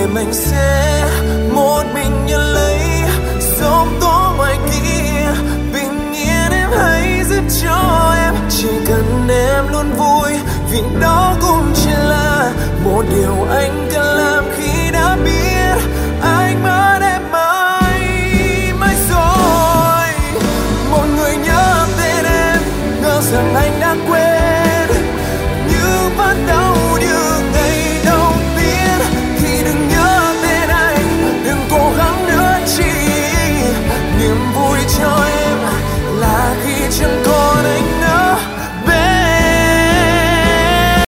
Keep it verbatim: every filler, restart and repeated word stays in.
đêm anh sẽ một mình nhận lấy giông tố ngoài kia. Bình yên em hãy giúp cho em, chỉ cần em luôn vui, vì đó cũng chỉ là một điều anh cần làm khi đã biết anh mất em.